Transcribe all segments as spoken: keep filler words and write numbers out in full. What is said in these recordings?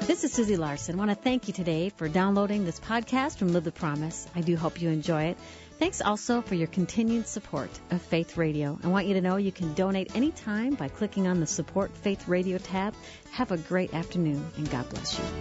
This is Susie Larson. I want to thank you today for downloading this podcast from Live the Promise. I do hope you enjoy it. Thanks also for your continued support of Faith Radio. I want you to know you can donate anytime by clicking on the Support Faith Radio tab. Have a great afternoon, and God bless you.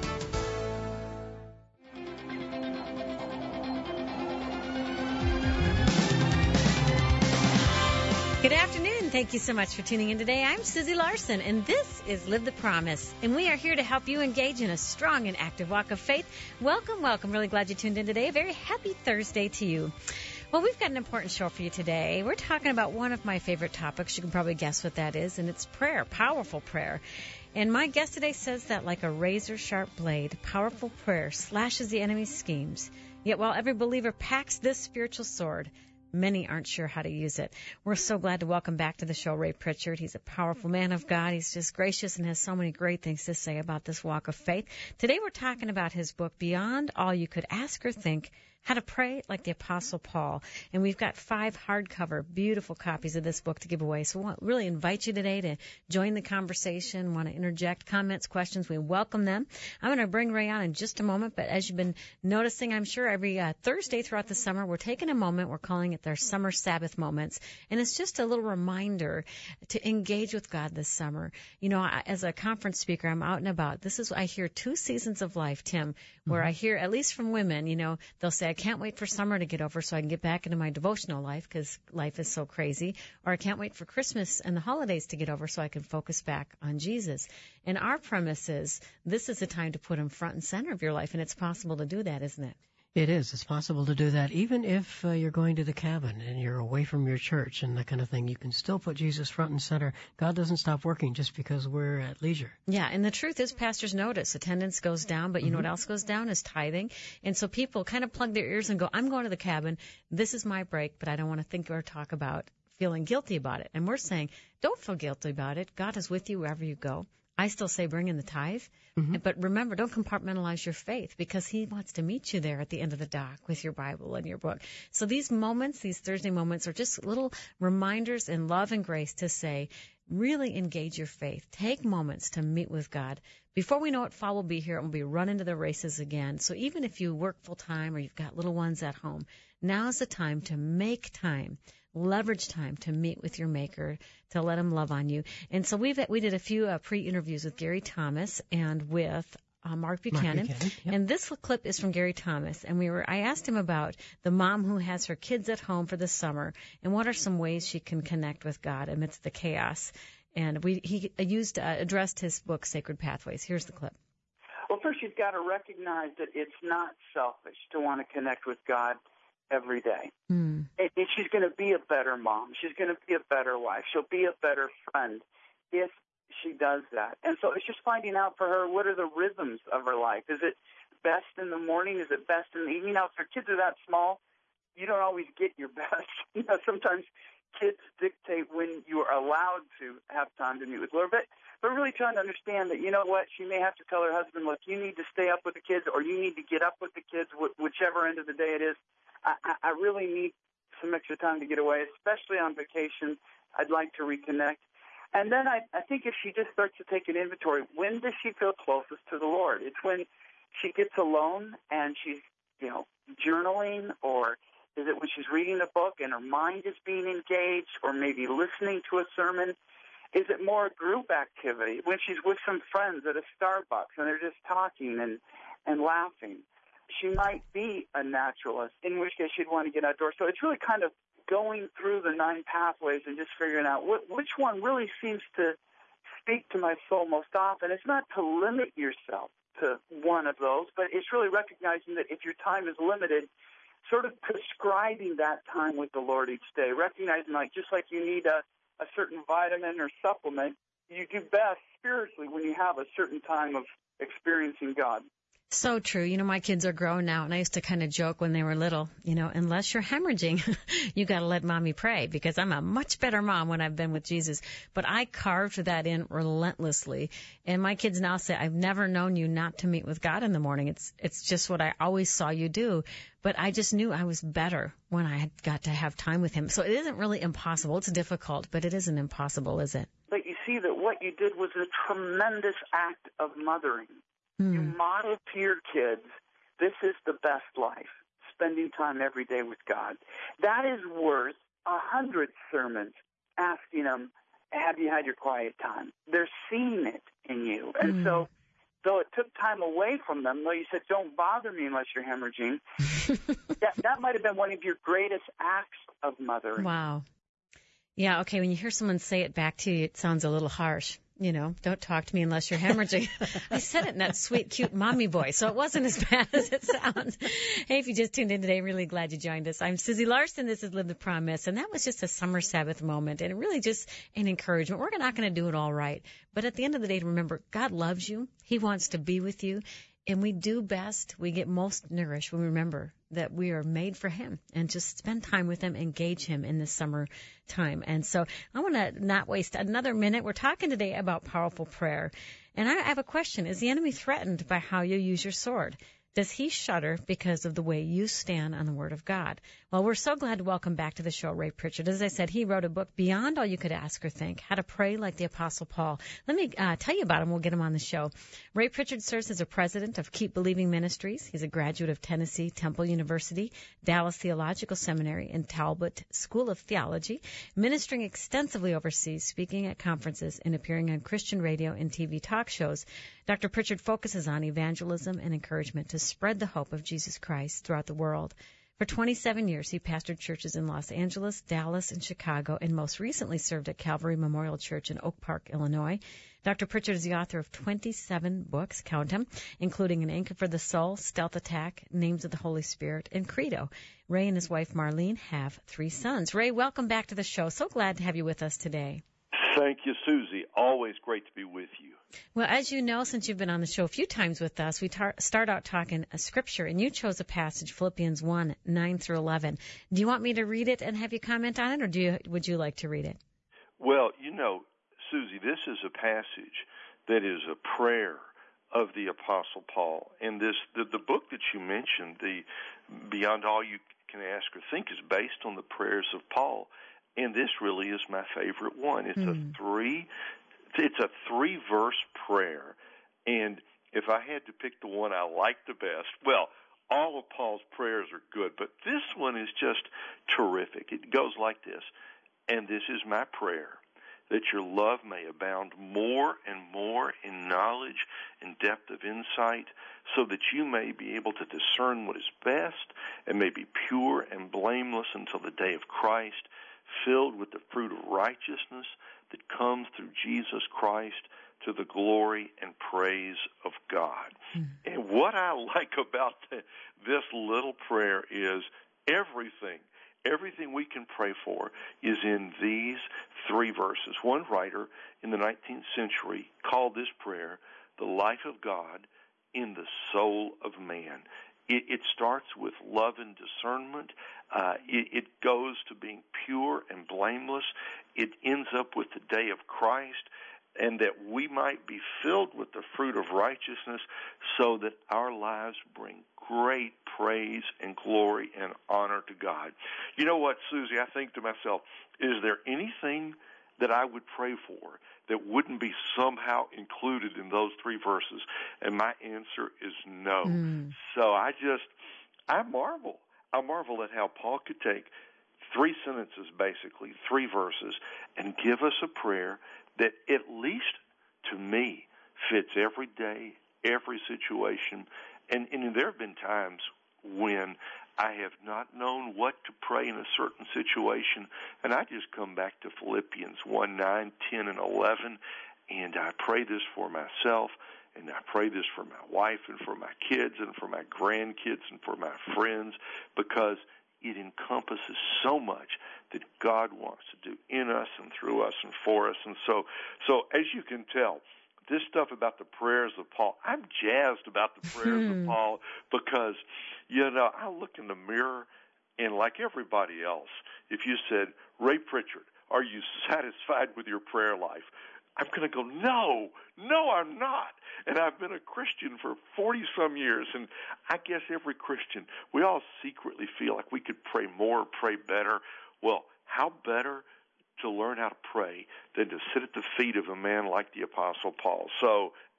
Good afternoon. Thank you so much for tuning in today. I'm Susie Larson, and this is Live the Promise. And we are here to help you engage in a strong and active walk of faith. Welcome, welcome. Really glad you tuned in today. A very happy Thursday to you. Well, we've got an important show for you today. We're talking about one of my favorite topics. You can probably guess what that is, and it's prayer, powerful prayer. And my guest today says that like a razor-sharp blade, powerful prayer slashes the enemy's schemes. Yet while every believer packs this spiritual sword, many aren't sure how to use it. We're so glad to welcome back to the show Ray Pritchard. He's a powerful man of God. He's just gracious and has so many great things to say about this walk of faith. Today we're talking about his book, Beyond All You Could Ask or Think, How to Pray Like the Apostle Paul. And we've got five hardcover, beautiful copies of this book to give away. So we really invite you today to join the conversation, want to interject comments, questions. We welcome them. I'm going to bring Ray on in just a moment, but as you've been noticing, I'm sure every uh, Thursday throughout the summer, we're taking a moment. We're calling it their Summer Sabbath Moments. And it's just a little reminder to engage with God this summer. You know, I, as a conference speaker, I'm out and about. This is, I hear two seasons of life, Tim, where mm-hmm. I hear, at least from women, you know, they'll say, I can't wait for summer to get over so I can get back into my devotional life because life is so crazy. Or I can't wait for Christmas and the holidays to get over so I can focus back on Jesus. And our premise is this is the time to put him front and center of your life, and it's possible to do that, isn't it? It is. It's possible to do that. Even if uh, you're going to the cabin and you're away from your church and that kind of thing, you can still put Jesus front and center. God doesn't stop working just because we're at leisure. Yeah, and the truth is pastors notice attendance goes down, but you mm-hmm. know what else goes down is tithing. And so people kind of plug their ears and go, I'm going to the cabin. This is my break, but I don't want to think or talk about feeling guilty about it. And we're saying, don't feel guilty about it. God is with you wherever you go. I still say bring in the tithe, mm-hmm. but remember, don't compartmentalize your faith because he wants to meet you there at the end of the dock with your Bible and your book. So these moments, these Thursday moments, are just little reminders in love and grace to say, really engage your faith. Take moments to meet with God. Before we know it, fall will be here and we'll be running to the races again. So even if you work full time or you've got little ones at home, now is the time to make time. Leverage time to meet with your Maker, to let him love on you. And so we've we did a few uh, pre-interviews with Gary Thomas and with uh, Mark Buchanan. Mark Buchanan yep. And this clip is from Gary Thomas. And we were I asked him about the mom who has her kids at home for the summer and what are some ways she can connect with God amidst the chaos. And we he used uh, addressed his book, Sacred Pathways. Here's the clip. Well, first you've got to recognize that it's not selfish to want to connect with God every day. Mm. And, and she's going to be a better mom. She's going to be a better wife. She'll be a better friend if she does that. And so it's just finding out for her, what are the rhythms of her life? Is it best in the morning? Is it best in the evening? Now, if your kids are that small, you don't always get your best. You know, sometimes kids dictate when you are allowed to have time to meet with Lord. But, but really trying to understand that, you know what, she may have to tell her husband, look, you need to stay up with the kids or you need to get up with the kids, wh- whichever end of the day it is. I, I really need some extra time to get away, especially on vacation. I'd like to reconnect. And then I, I think if she just starts to take an inventory, when does she feel closest to the Lord? It's when she gets alone and she's, you know, journaling, or is it when she's reading a book and her mind is being engaged, or maybe listening to a sermon? Is it more group activity when she's with some friends at a Starbucks and they're just talking and, and laughing? She might be a naturalist, in which case she'd want to get outdoors. So it's really kind of going through the nine pathways and just figuring out what, which one really seems to speak to my soul most often. It's not to limit yourself to one of those, but it's really recognizing that if your time is limited, sort of prescribing that time with the Lord each day, recognizing like just like you need a, a certain vitamin or supplement, you do best spiritually when you have a certain time of experiencing God. So true. You know, my kids are grown now, and I used to kind of joke when they were little, you know, unless you're hemorrhaging, you got to let mommy pray, because I'm a much better mom when I've been with Jesus. But I carved that in relentlessly. And my kids now say, I've never known you not to meet with God in the morning. It's it's just what I always saw you do. But I just knew I was better when I had got to have time with him. So it isn't really impossible. It's difficult, but it isn't impossible, is it? But you see that what you did was a tremendous act of mothering. Mm. You model to your kids, this is the best life, spending time every day with God. That is worth a hundred sermons asking them, have you had your quiet time? They're seeing it in you. And mm. so, though it took time away from them, though you said, don't bother me unless you're hemorrhaging, that, that might have been one of your greatest acts of mothering. Wow. Yeah, okay, when you hear someone say it back to you, it sounds a little harsh. You know, don't talk to me unless you're hemorrhaging. I said it in that sweet, cute mommy voice, so it wasn't as bad as it sounds. Hey, if you just tuned in today, really glad you joined us. I'm Susie Larson. This is Live the Promise, and that was just a summer Sabbath moment, and really just an encouragement. We're not going to do it all right, but at the end of the day, remember, God loves you. He wants to be with you. And we do best, we get most nourished when we remember that we are made for Him and just spend time with Him, engage Him in this summer time. And so I want to not waste another minute. We're talking today about powerful prayer. And I have a question. Is the enemy threatened by how you use your sword? Does he shudder because of the way you stand on the Word of God? Well, we're so glad to welcome back to the show Ray Pritchard. As I said, he wrote a book, Beyond All You Could Ask or Think, How to Pray Like the Apostle Paul. Let me uh, tell you about him. We'll get him on the show. Ray Pritchard serves as a president of Keep Believing Ministries. He's a graduate of Tennessee Temple University, Dallas Theological Seminary, and Talbot School of Theology, ministering extensively overseas, speaking at conferences, and appearing on Christian radio and T V talk shows. Doctor Pritchard focuses on evangelism and encouragement to spread the hope of Jesus Christ throughout the world. For twenty-seven years, he pastored churches in Los Angeles, Dallas, and Chicago, and most recently served at Calvary Memorial Church in Oak Park, Illinois. Doctor Pritchard is the author of twenty-seven books, count them, including An Anchor for the Soul, Stealth Attack, Names of the Holy Spirit, and Credo. Ray and his wife, Marlene, have three sons. Ray, welcome back to the show. So glad to have you with us today. Thank you, Susie. Always great to be with you. Well, as you know, since you've been on the show a few times with us, we tar- start out talking a scripture, and you chose a passage, Philippians one, nine through eleven. Do you want me to read it and have you comment on it, or do you, would you like to read it? Well, you know, Susie, this is a passage that is a prayer of the Apostle Paul. And this the, the book that you mentioned, the Beyond All You Can Ask or Think, is based on the prayers of Paul. And this really is my favorite one. It's mm. a three, it's a three-verse prayer. And if I had to pick the one I like the best, well, all of Paul's prayers are good, but this one is just terrific. It goes like this: and this is my prayer, that your love may abound more and more in knowledge and depth of insight, so that you may be able to discern what is best and may be pure and blameless until the day of Christ, filled with the fruit of righteousness that comes through Jesus Christ, to the glory and praise of God. Mm-hmm. And what I like about the, this little prayer is everything, everything we can pray for is in these three verses. One writer in the nineteenth century called this prayer the life of God in the soul of man. It, it starts with love and discernment. Uh, it, it goes to being pure and blameless. It ends up with the day of Christ, and that we might be filled with the fruit of righteousness, so that our lives bring great praise and glory and honor to God. You know what, Susie, I think to myself, is there anything that I would pray for that wouldn't be somehow included in those three verses? And my answer is no. Mm. So I just, I marvel. I marvel at how Paul could take three sentences, basically, three verses, and give us a prayer that, at least to me, fits every day, every situation. And, and there have been times when I have not known what to pray in a certain situation, and I just come back to Philippians one, nine, ten, and eleven, and I pray this for myself, and I pray this for my wife and for my kids and for my grandkids and for my friends, because it encompasses so much that God wants to do in us and through us and for us. And so, so as you can tell, this stuff about the prayers of Paul, I'm jazzed about the prayers of Paul, because, you know, I look in the mirror, and like everybody else, if you said, Ray Pritchard, are you satisfied with your prayer life? I'm going to go, no, no, I'm not. And I've been a Christian for forty-some years, and I guess every Christian, we all secretly feel like we could pray more, pray better. Well, how better to learn how to pray than to sit at the feet of a man like the Apostle Paul? So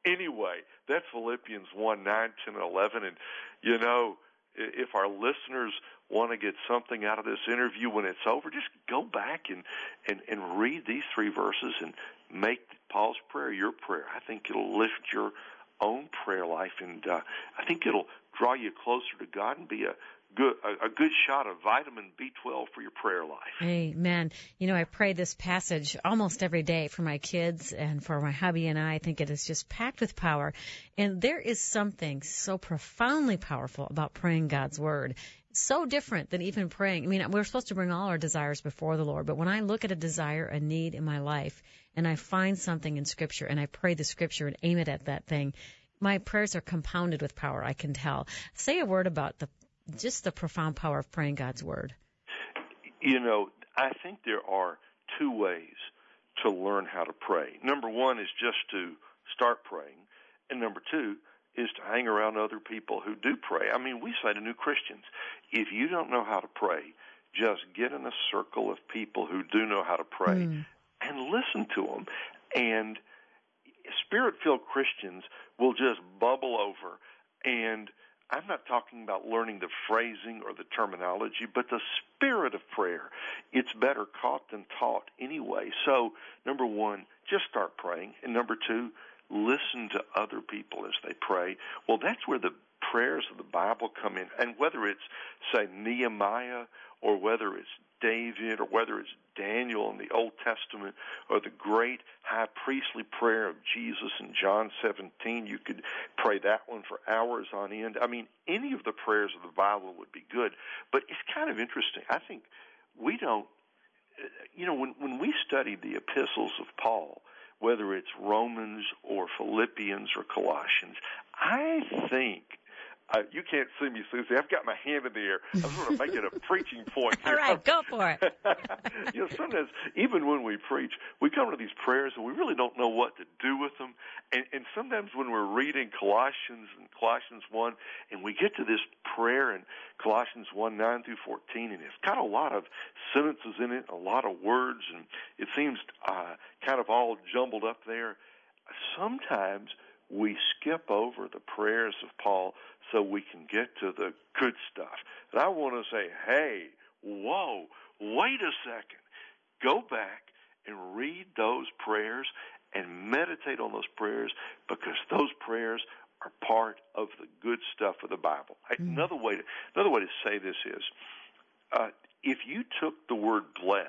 anyway, that's Philippians one, nine, ten, and eleven. And, you know, if our listeners want to get something out of this interview when it's over, just go back and, and, and read these three verses and make Paul's prayer your prayer. I think it'll lift your own prayer life, and uh, I think it'll draw you closer to God and be a good a, a good shot of vitamin B twelve for your prayer life. Amen. You know, I pray this passage almost every day for my kids and for my hubby and I. I think it is just packed with power. And there is something so profoundly powerful about praying God's word. So different than even praying. I mean, we're supposed to bring all our desires before the Lord, but when I look at a desire, a need in my life, and I find something in Scripture, and I pray the Scripture and aim it at that thing, my prayers are compounded with power, I can tell. Say a word about the just the profound power of praying God's word. You know, I think there are two ways to learn how to pray. Number one is just to start praying, and number two is to hang around other people who do pray. I mean, we say to new Christians, if you don't know how to pray, just get in a circle of people who do know how to pray mm. and listen to them. And Spirit-filled Christians will just bubble over. And I'm not talking about learning the phrasing or the terminology, but the spirit of prayer. It's better caught than taught anyway. So, number one, just start praying. And number two, listen to other people as they pray. Well, that's where the prayers of the Bible come in. And whether it's, say, Nehemiah, or whether it's David, or whether it's Daniel in the Old Testament, or the great high priestly prayer of Jesus in John seventeen, you could pray that one for hours on end. I mean, any of the prayers of the Bible would be good. But it's kind of interesting. I think we don't, you know, when, when we study the epistles of Paul, whether it's Romans or Philippians or Colossians, I think, uh, you can't see me, Susie, I've got my hand in the air. I'm sort of making a preaching point here. All right, go for it. You know, sometimes, even when we preach, we come to these prayers and we really don't know what to do with them. And, and sometimes when we're reading Colossians and Colossians one, and we get to this prayer in Colossians one, nine through fourteen, and it's got a lot of sentences in it, a lot of words, and it seems uh, kind of all jumbled up there. Sometimes we skip over the prayers of Paul so we can get to the good stuff. And I want to say, hey, whoa, wait a second. Go back and read those prayers and meditate on those prayers, because those prayers are part of the good stuff of the Bible. Mm. Another way to, another way to say this is, uh, if you took the word bless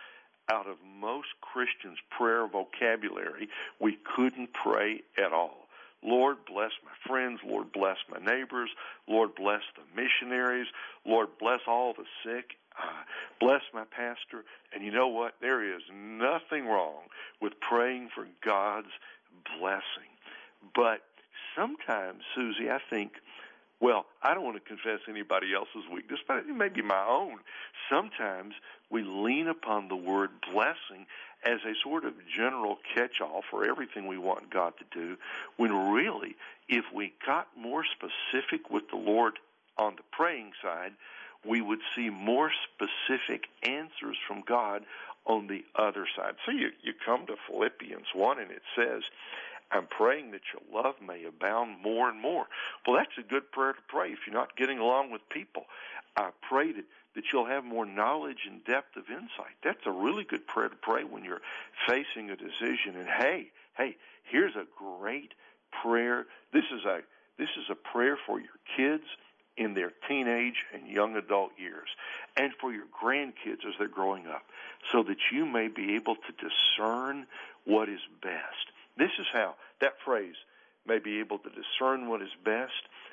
out of most Christians' prayer vocabulary, we couldn't pray at all. Lord, bless my friends. Lord, bless my neighbors. Lord, bless the missionaries. Lord, bless all the sick. Uh, bless my pastor. And you know what? There is nothing wrong with praying for God's blessing. But sometimes, Susie, I think, well, I don't want to confess anybody else's weakness, but it may be my own. Sometimes we lean upon the word blessing as a sort of general catch-all for everything we want God to do, when really, if we got more specific with the Lord on the praying side, we would see more specific answers from God on the other side. So you, you come to Philippians one, and it says, I'm praying that your love may abound more and more. Well, that's a good prayer to pray if you're not getting along with people. I pray that, that you'll have more knowledge and depth of insight. That's a really good prayer to pray when you're facing a decision. And hey, hey, here's a great prayer. This is a this is a prayer for your kids in their teenage and young adult years, and for your grandkids as they're growing up, so that you may be able to discern what is best. This is how that phrase, may be able to discern what is best.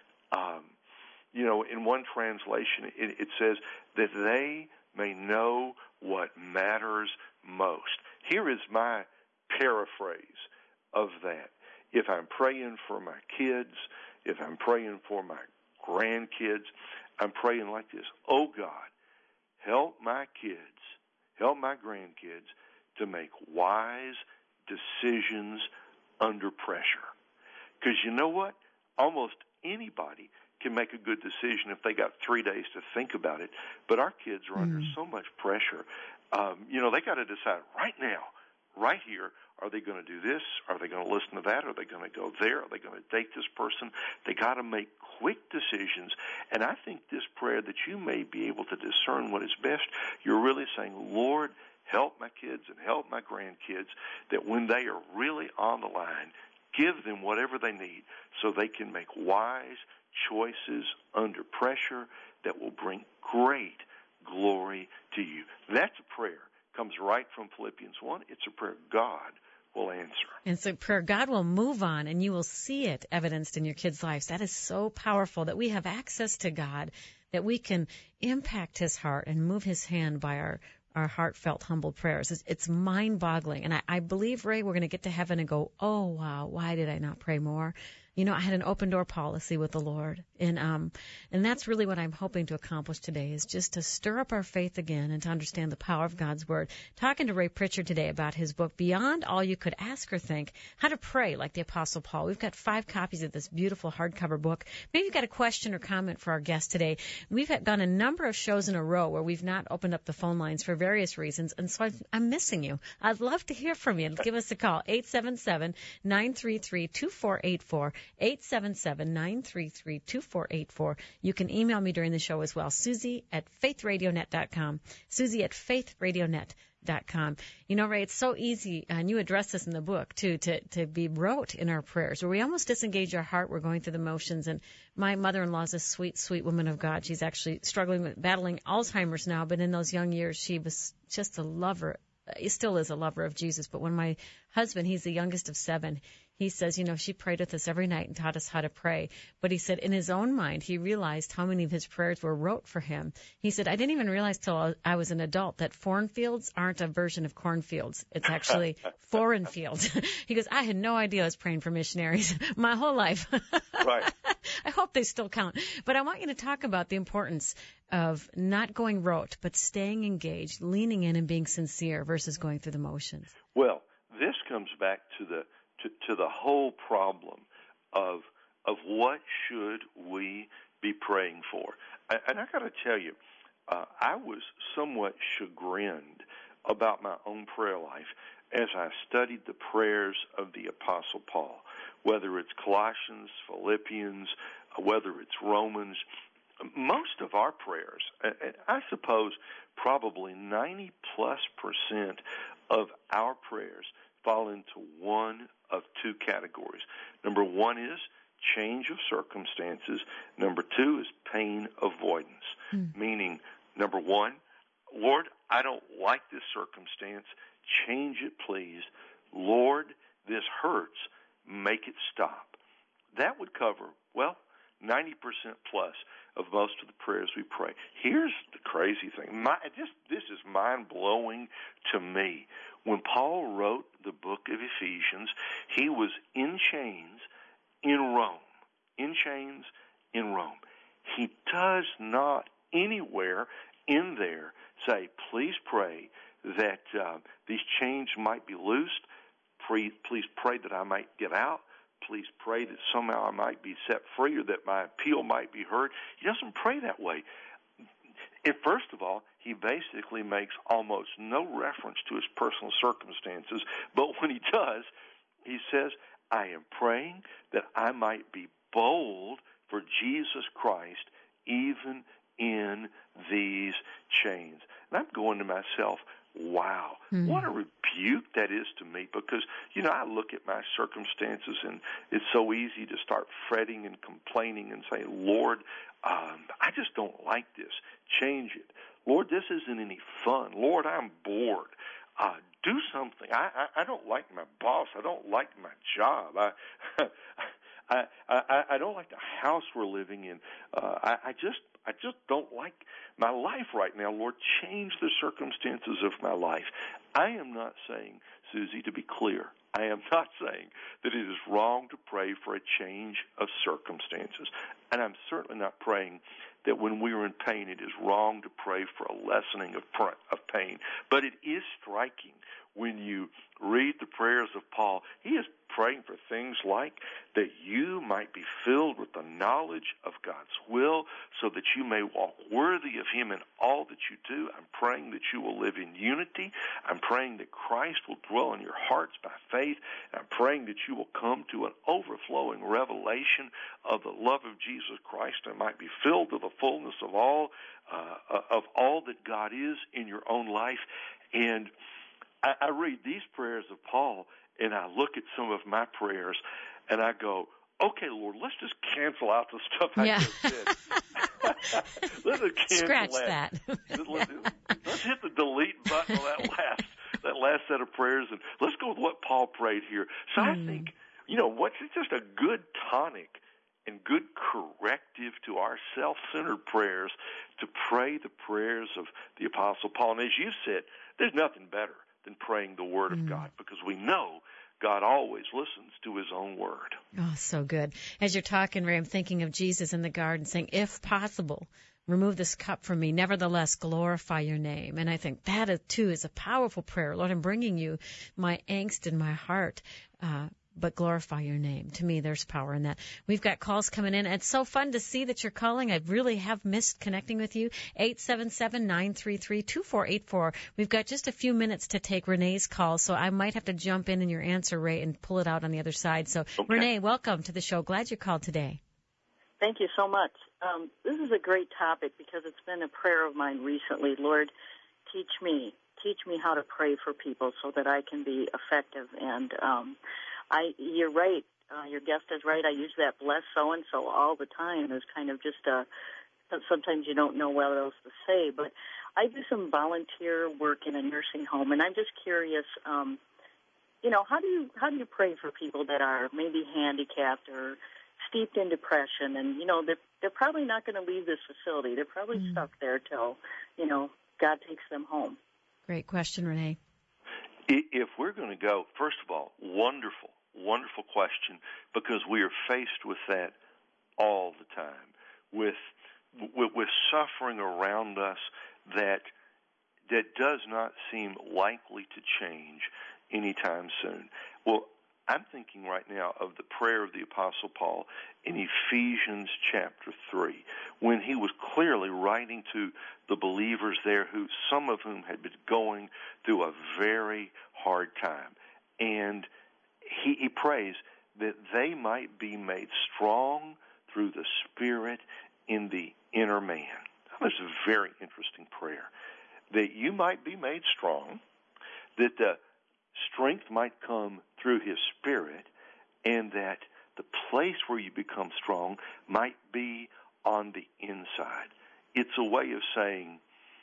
Um, you know, in one translation, it, it says that they may know what matters most. Here is my paraphrase of that. If I'm praying for my kids, if I'm praying for my grandkids, I'm praying like this: oh God, help my kids, help my grandkids to make wise decisions under pressure. Because you know what? Almost anybody can make a good decision if they got three days to think about it. But our kids are mm. under so much pressure. Um, you know, they got to decide right now, right here, are they going to do this? Are they going to listen to that? Are they going to go there? Are they going to date this person? They got to make quick decisions. And I think this prayer that you may be able to discern what is best, you're really saying, Lord, help my kids and help my grandkids, that when they are really on the line, give them whatever they need so they can make wise choices under pressure that will bring great glory to you. That's a prayer. Comes right from Philippians one. It's a prayer God will answer. And so prayer, God will move on, and you will see it evidenced in your kids' lives. That is so powerful that we have access to God, that we can impact his heart and move his hand by our our heartfelt, humble prayers. It's, it's mind-boggling. And I, I believe, Ray, we're going to get to heaven and go, oh, wow, why did I not pray more? You know, I had an open-door policy with the Lord. And um, and that's really what I'm hoping to accomplish today, is just to stir up our faith again and to understand the power of God's Word. Talking to Ray Pritchard today about his book, Beyond All You Could Ask or Think, How to Pray Like the Apostle Paul. We've got five copies of this beautiful hardcover book. Maybe you've got a question or comment for our guest today. We've had done a number of shows in a row where we've not opened up the phone lines for various reasons, and so I've, I'm missing you. I'd love to hear from you. Give us a call, eight seven seven, nine three three, two four eight four, eight seven seven, nine three three, two four eight four. You can email me during the show as well, Susie at faith radio net dot com, Susie at faith radio net dot com. You know, Ray, it's so easy, and you address this in the book, too, to, to be rote in our prayers, where we almost disengage our heart. We're going through the motions. And my mother-in-law is a sweet, sweet woman of God. She's actually struggling with battling Alzheimer's now, but in those young years, she was just a lover. He still is a lover of Jesus. But when my husband, he's the youngest of seven, he says, you know, she prayed with us every night and taught us how to pray. But he said in his own mind, he realized how many of his prayers were rote for him. He said, I didn't even realize till I was an adult that foreign fields aren't a version of cornfields. It's actually foreign fields. He goes, I had no idea I was praying for missionaries my whole life. Right. I hope they still count. But I want you to talk about the importance of not going rote, but staying engaged, leaning in and being sincere versus going through the motions. Well, this comes back to the to, to the whole problem of of what should we be praying for. And I got to tell you, uh, I was somewhat chagrined about my own prayer life as I studied the prayers of the Apostle Paul, whether it's Colossians, Philippians, whether it's Romans. Most of our prayers, I suppose probably ninety plus percent of our prayers fall into one of two categories. Number one is change of circumstances. Number two is pain avoidance, mm. meaning, number one, Lord, I don't like this circumstance. Change it, please. Lord, this hurts. Make it stop. That would cover, well, ninety percent plus of most of the prayers we pray. Here's the crazy thing. My, just, this is mind-blowing to me. When Paul wrote the book of Ephesians, he was in chains in Rome. In chains in Rome. He does not anywhere in there say, please pray that uh, these chains might be loosed. Please, please pray that I might get out. Please pray that somehow I might be set free or that my appeal might be heard. He doesn't pray that way. And first of all, he basically makes almost no reference to his personal circumstances. But when he does, he says, I am praying that I might be bold for Jesus Christ even in these chains. And I'm going to myself, wow, mm-hmm. what a rebuke that is to me, because, you know, I look at my circumstances and it's so easy to start fretting and complaining and saying, Lord, um, I just don't like this. Change it. Lord, this isn't any fun. Lord, I'm bored. Uh, do something. I, I, I don't like my boss. I don't like my job. I, I, I, I don't like the house we're living in. Uh, I, I just I just don't like my life right now. Lord, change the circumstances of my life. I am not saying, Susie, to be clear, I am not saying that it is wrong to pray for a change of circumstances. And I'm certainly not praying that when we are in pain, it is wrong to pray for a lessening of, of pain. But it is striking when you read the prayers of Paul, he is praying for things like that you might be filled with the knowledge of God's will so that you may walk worthy of him in all that you do. I'm praying that you will live in unity. I'm praying that Christ will dwell in your hearts by faith. I'm praying that you will come to an overflowing revelation of the love of Jesus Christ and might be filled to the fullness of all uh, of all that God is in your own life. And I, I read these prayers of Paul, and I look at some of my prayers, and I go, okay, Lord, let's just cancel out the stuff I yeah. just said. Let's just cancel Scratch that. that. let's, let's hit the delete button on that last that last set of prayers, and let's go with what Paul prayed here. So mm. I think, you know, what's it's just a good tonic and good corrective to our self-centered prayers to pray the prayers of the Apostle Paul. And as you said, there's nothing better than praying the Word mm. of God, because we know God always listens to his own word. Oh, so good. As you're talking, Ray, I'm thinking of Jesus in the garden saying, if possible, remove this cup from me. Nevertheless, glorify your name. And I think that, too, is a powerful prayer. Lord, I'm bringing you my angst in my heart, uh, but glorify your name. To me, there's power in that. We've got calls coming in. It's so fun to see that you're calling. I really have missed connecting with you. eight seven seven, nine three three, two four eight four. We've got just a few minutes to take Renee's call, so I might have to jump in in your answer, Ray, and pull it out on the other side. So, okay. Renee, welcome to the show. Glad you called today. Thank you so much. Um, this is a great topic because it's been a prayer of mine recently. Lord, teach me. Teach me how to pray for people so that I can be effective. And um, I, you're right. Uh, your guest is right. I use that bless so-and-so all the time as kind of just a, sometimes you don't know what else to say. But I do some volunteer work in a nursing home, and I'm just curious, um, you know, how do you how do you pray for people that are maybe handicapped or steeped in depression, and, you know, they're, they're probably not going to leave this facility. They're probably mm. stuck there till, you know, God takes them home. Great question, Renee. If we're going to go, first of all, wonderful, wonderful question, because we are faced with that all the time, with with, with suffering around us that that does not seem likely to change anytime soon. Well, I'm thinking right now of the prayer of the Apostle Paul in Ephesians chapter three, when he was clearly writing to the believers there, who some of whom had been going through a very hard time. And he, he prays that they might be made strong through the Spirit in the inner man. That's a very interesting prayer. That you might be made strong, that the strength might come through his Spirit, and that the place where you become strong might be on the inside. It's a way of saying,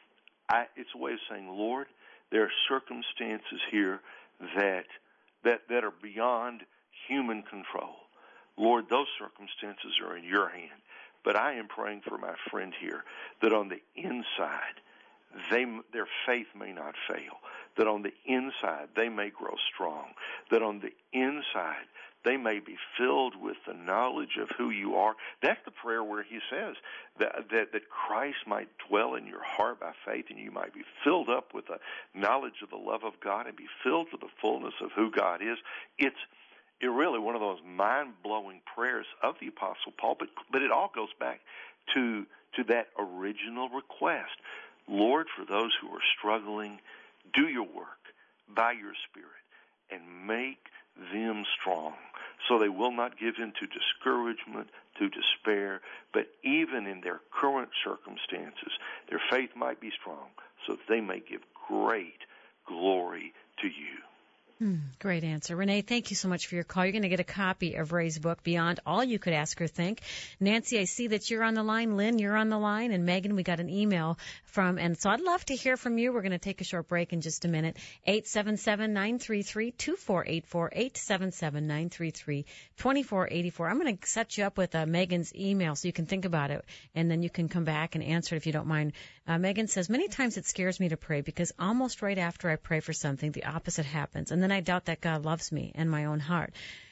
I, it's a way of saying, Lord, there are circumstances here that that that are beyond human control. Lord, those circumstances are in your hand. But I am praying for my friend here that on the inside, They, their faith may not fail, that on the inside they may grow strong, that on the inside they may be filled with the knowledge of who you are. That's the prayer where he says that, that, that Christ might dwell in your heart by faith, and you might be filled up with the knowledge of the love of God and be filled with the fullness of who God is. It's it really one of those mind-blowing prayers of the Apostle Paul, but, but it all goes back to to that original request. Lord, for those who are struggling, do your work by your Spirit and make them strong so they will not give in to discouragement, to despair, but even in their current circumstances, their faith might be strong so that they may give great glory to you. Mm, great answer. Renee, thank you so much for your call. You're going to get a copy of Ray's book, Beyond All You Could Ask or Think. Nancy, I see that you're on the line. Lynn, you're on the line. And Megan, we got an email from, and so I'd love to hear from you. We're going to take a short break in just a minute. eight seven seven, nine three three, two four eight four, eight seven seven, nine three three, two four eight four. I'm going to set you up with uh, Megan's email so you can think about it, and then you can come back and answer it if you don't mind. Uh, Megan says, many times it scares me to pray because almost right after I pray for something, the opposite happens, and then I doubt that God loves me and my own heart.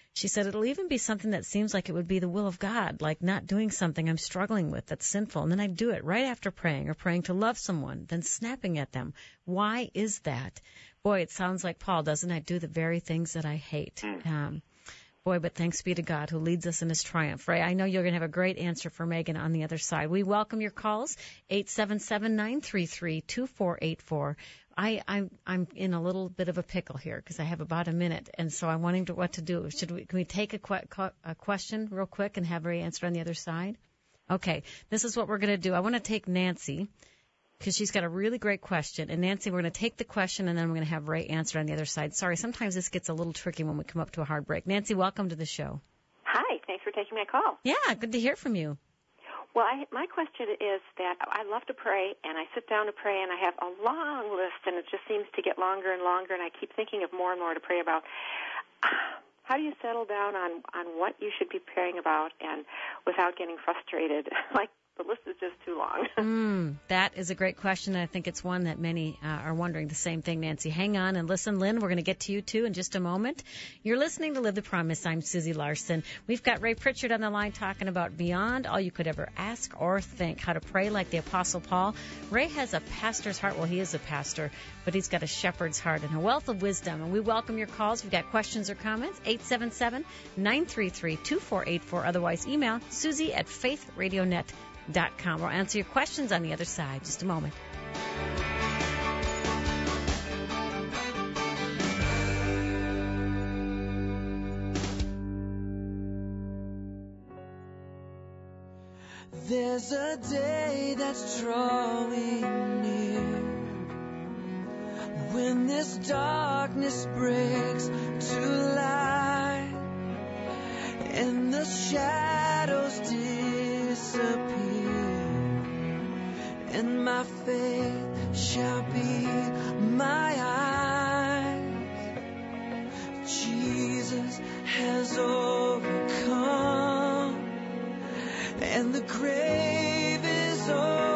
She said it'll even be something that seems like it would be the will of God, like not doing something I'm struggling with that's sinful, and then I do it right after praying or praying to love someone, then snapping at them. Why is that? Boy, it sounds like Paul, doesn't I do the very things that I hate? Um, boy, but thanks be to God who leads us in his triumph. Ray, I know you're going to have a great answer for Megan on the other side. We welcome your calls, eight seven seven, nine three three, two four eight four. I, I'm I'm in a little bit of a pickle here because I have about a minute, and so I'm wanting to what to do. Should we can we take a, que- a question real quick and have Ray answer on the other side? Okay, this is what we're going to do. I want to take Nancy because she's got a really great question, and Nancy, we're going to take the question and then we're going to have Ray answer on the other side. Sorry, sometimes this gets a little tricky when we come up to a hard break. Nancy, welcome to the show. Hi, thanks for taking my call. Yeah, good to hear from you. Well, I, my question is that I love to pray, and I sit down to pray, and I have a long list, and it just seems to get longer and longer, and I keep thinking of more and more to pray about. How do you settle down on, on what you should be praying about and without getting frustrated? Like, the list is just too long. mm, that is a great question. I think it's one that many uh, are wondering the same thing, Nancy. Hang on and listen. Lynn, we're going to get to you, too, in just a moment. You're listening to Live the Promise. I'm Susie Larson. We've got Ray Pritchard on the line talking about beyond all you could ever ask or think, how to pray like the Apostle Paul. Ray has a pastor's heart. Well, he is a pastor, but he's got a shepherd's heart and a wealth of wisdom. And we welcome your calls. We've got questions or comments, eight seven seven, nine three three, two four eight four. Otherwise, email Susie at faith radio net dot com. We'll answer your questions on the other side. Just a moment. There's a day that's drawing near when this darkness breaks to light and the shadows disappear, and my faith shall be my eyes. Jesus has overcome, and the grave is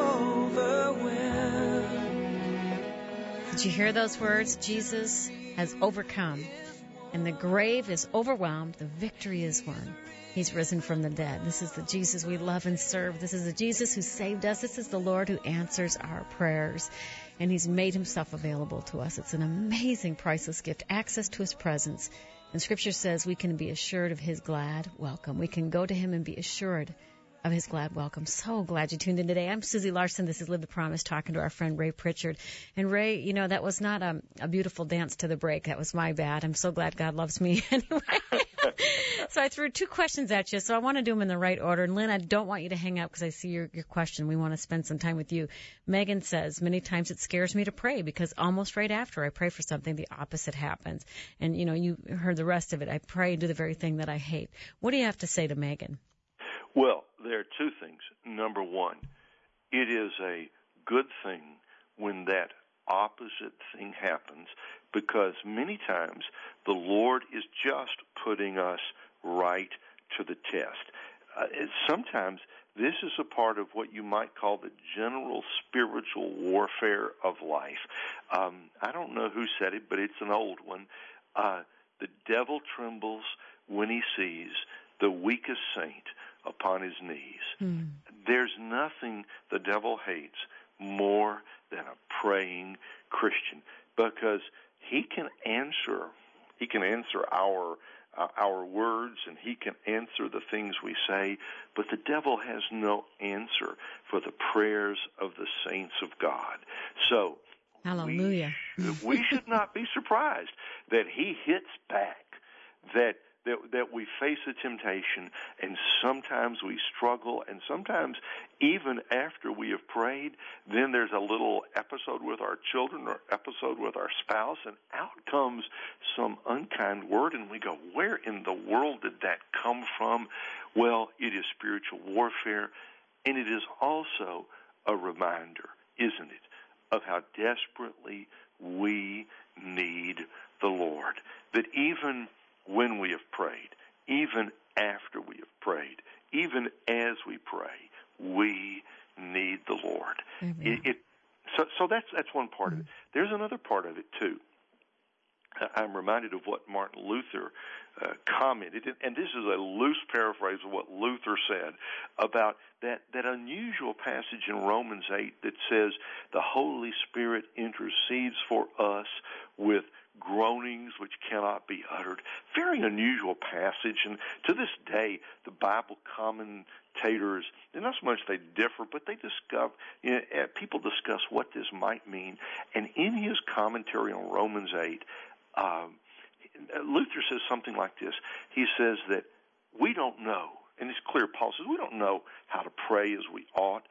overwhelmed. Did you hear those words? Jesus has overcome, and the grave is overwhelmed. The victory is won. He's risen from the dead. This is the Jesus we love and serve. This is the Jesus who saved us. This is the Lord who answers our prayers. And he's made himself available to us. It's an amazing, priceless gift, access to his presence. And Scripture says we can be assured of his glad welcome. We can go to him and be assured of his glad welcome. So glad you tuned in today. I'm Susie Larson. This is Live the Promise, talking to our friend Ray Pritchard. And Ray, you know, that was not a, a beautiful dance to the break. That was my bad. I'm so glad God loves me anyway. So I threw two questions at you, so I want to do them in the right order. And Lynn, I don't want you to hang up because I see your, your question. We want to spend some time with you. Megan says, many times it scares me to pray because almost right after I pray for something, the opposite happens. And, you know, you heard the rest of it. I pray and do the very thing that I hate. What do you have to say to Megan? Well, there are two things. Number one, it is a good thing when that opposite thing happens, because many times the Lord is just putting us right to the test. Uh, sometimes this is a part of what you might call the general spiritual warfare of life. Um, I don't know who said it, but it's an old one. Uh, the devil trembles when he sees the weakest saint upon his knees. Mm. There's nothing the devil hates more than a praying Christian, because he can answer he can answer our uh, our words, and he can answer the things we say, but the devil has no answer for the prayers of the saints of God. So hallelujah. We, we should not be surprised that he hits back, that That, that we face a temptation, and sometimes we struggle, and sometimes even after we have prayed, then there's a little episode with our children or episode with our spouse, and out comes some unkind word, and we go, where in the world did that come from? Well, it is spiritual warfare, and it is also a reminder, isn't it, of how desperately we need the Lord. That even when we have prayed, even after we have prayed, even as we pray, we need the Lord. It, it, so, so that's that's one part mm-hmm. of it. There's another part of it too. I'm reminded of what Martin Luther uh, commented, and this is a loose paraphrase of what Luther said about that, that unusual passage in Romans eight that says the Holy Spirit intercedes for us with groanings which cannot be uttered. Very unusual passage, and to this day, the Bible commentators, and not so much they differ, but they discuss, you know, people discuss what this might mean. And in his commentary on Romans eight, um, Luther says something like this. He says that we don't know, and it's clear, Paul says, we don't know how to pray as we ought.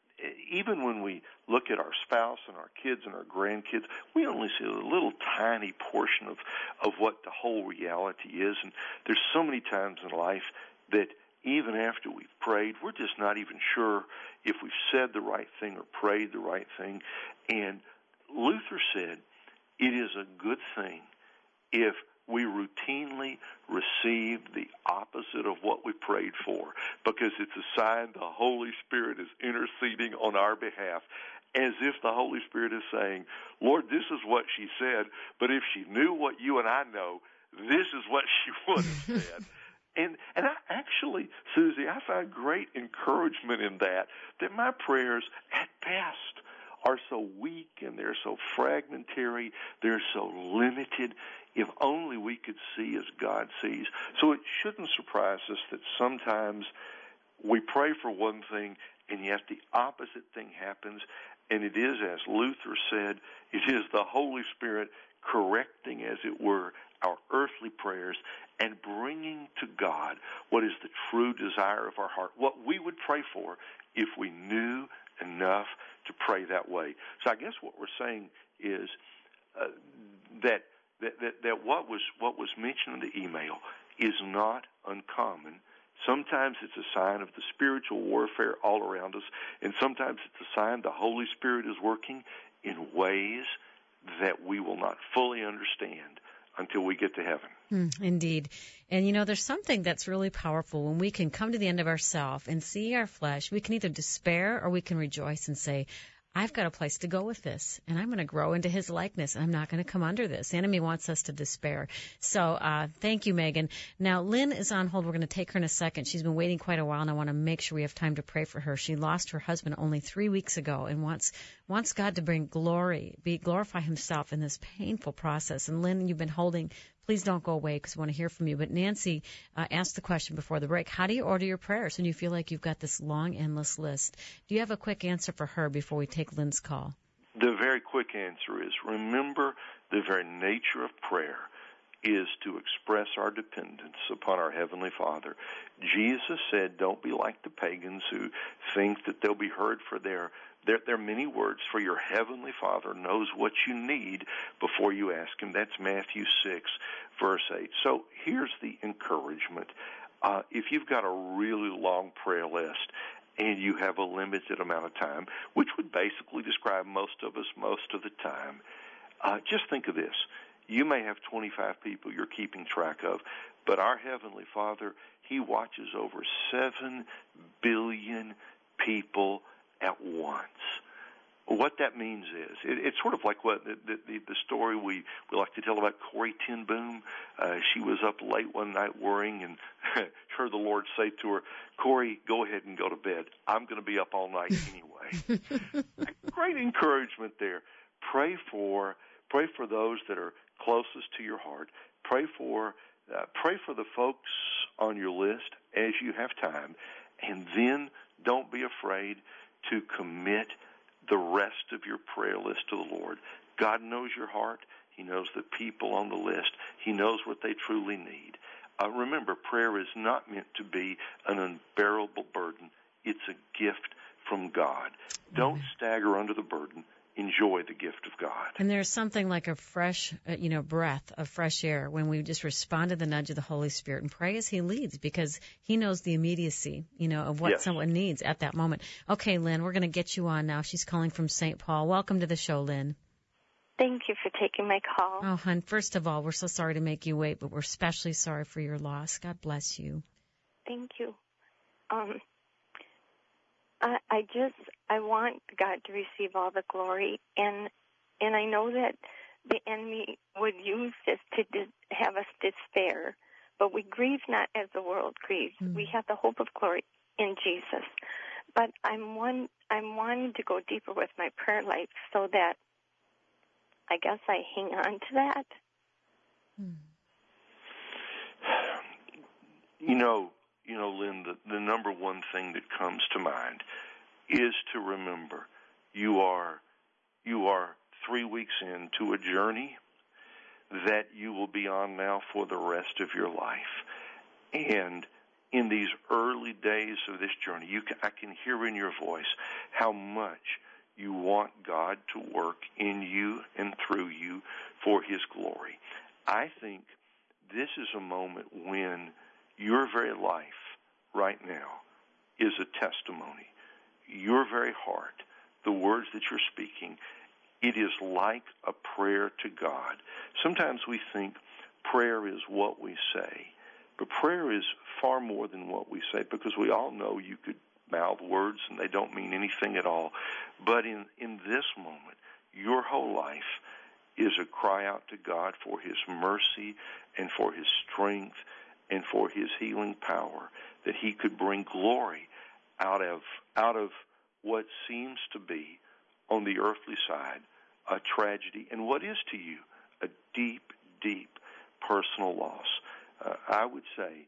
Even when we look at our spouse and our kids and our grandkids, we only see a little tiny portion of, of what the whole reality is. And there's so many times in life that even after we've prayed, we're just not even sure if we've said the right thing or prayed the right thing. And Luther said, it is a good thing if we routinely receive the opposite of what we prayed for, because it's a sign the Holy Spirit is interceding on our behalf, as if the Holy Spirit is saying, Lord, this is what she said, but if she knew what you and I know, this is what she would have said. And and I actually, Susie, I find great encouragement in that, that my prayers, at best, are so weak and they're so fragmentary, they're so limited. If only we could see as God sees. So it shouldn't surprise us that sometimes we pray for one thing and yet the opposite thing happens. And it is, as Luther said, it is the Holy Spirit correcting, as it were, our earthly prayers and bringing to God what is the true desire of our heart, what we would pray for if we knew enough to pray that way. So I guess what we're saying is uh, that, that that that what was what was mentioned in the email is not uncommon. Sometimes it's a sign of the spiritual warfare all around us, and sometimes it's a sign the Holy Spirit is working in ways that we will not fully understand until we get to heaven. Mm, indeed. And, you know, there's something that's really powerful when we can come to the end of ourselves and see our flesh. We can either despair or we can rejoice and say, I've got a place to go with this, and I'm going to grow into his likeness, and I'm not going to come under this. The enemy wants us to despair. So uh thank you, Megan. Now, Lynn is on hold. We're going to take her in a second. She's been waiting quite a while, and I want to make sure we have time to pray for her. She lost her husband only three weeks ago and wants wants God to bring glory, be glorify himself in this painful process. And, Lynn, you've been holding. Please don't go away because we want to hear from you. But Nancy uh, asked the question before the break, how do you order your prayers when you feel like you've got this long, endless list? Do you have a quick answer for her before we take Lynn's call? The very quick answer is, remember, the very nature of prayer is to express our dependence upon our Heavenly Father. Jesus said, don't be like the pagans who think that they'll be heard for their There, there are many words, for your Heavenly Father knows what you need before you ask Him. That's Matthew six, verse eight. So here's the encouragement. Uh, if you've got a really long prayer list and you have a limited amount of time, which would basically describe most of us most of the time, uh, just think of this. You may have twenty-five people you're keeping track of, but our Heavenly Father, He watches over seven billion people at once. What that means is, it, it's sort of like what the, the, the story we, we like to tell about Corrie ten Boom. Uh, she was up late one night worrying and heard the Lord say to her, Corrie, go ahead and go to bed. I'm going to be up all night anyway. Great encouragement there. Pray for pray for those that are closest to your heart. Pray for uh, pray for the folks on your list as you have time, and then don't be afraid to commit the rest of your prayer list to the Lord. God knows your heart. He knows the people on the list. He knows what they truly need. Uh, remember, prayer is not meant to be an unbearable burden. It's a gift from God. Don't mm-hmm. stagger under the burden. Enjoy the gift of God. And there's something like a fresh, uh, you know, breath of fresh air when we just respond to the nudge of the Holy Spirit and pray as He leads, because He knows the immediacy, you know, of what yes. someone needs at that moment. Okay, Lynn, we're going to get you on now. She's calling from Saint Paul. Welcome to the show, Lynn. Thank you for taking my call. Oh, hon, first of all, we're so sorry to make you wait, but we're especially sorry for your loss. God bless you. Thank you. Um, I, I just, I want God to receive all the glory, and and I know that the enemy would use this to dis- have us despair. But we grieve not as the world grieves. Mm. We have the hope of glory in Jesus. But I'm one. I'm wanting to go deeper with my prayer life, so that I guess I hang on to that. Mm. You know, you know, Lynn. The, the number one thing that comes to mind is to remember you are you are three weeks into a journey that you will be on now for the rest of your life. And in these early days of this journey, you can, I can hear in your voice how much you want God to work in you and through you for His glory. I think this is a moment when your very life right now is a testimony. Your very heart, the words that you're speaking, it is like a prayer to God. Sometimes we think prayer is what we say, but prayer is far more than what we say, because we all know you could mouth words and they don't mean anything at all. But in, in this moment, your whole life is a cry out to God for His mercy and for His strength and for His healing power, that He could bring glory out of out of what seems to be on the earthly side a tragedy, and what is to you a deep, deep personal loss. Uh, I would say,